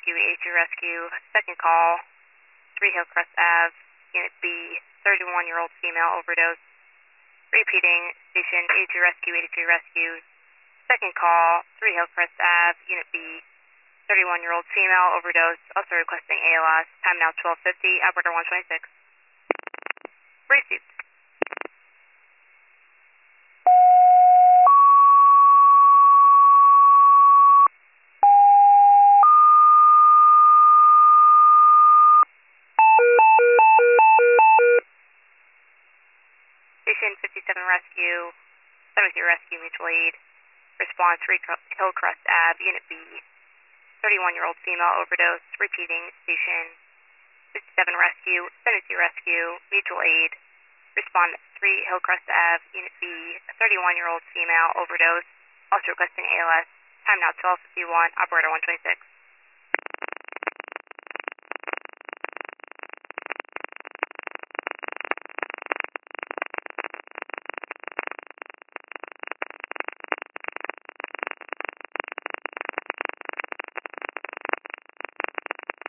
Rescue, 82 Rescue, second call, 3 Hillcrest Ave, Unit B, 31-year-old female overdose. Repeating, station 82 Rescue, 83 Rescue, second call, 3 Hillcrest Ave, Unit B, 31-year-old female overdose, also requesting ALS, time now 12:50, operator 126. Received. Station 57 Rescue, 73 Rescue, mutual aid. Response 3 Hillcrest Ave, Unit B, 31-year-old female overdose. Repeating, station 57 Rescue, 73 Rescue, mutual aid. Respond 3 Hillcrest Ave, Unit B, 31-year-old female overdose. Also requesting ALS. Time now 12:51, operator 126.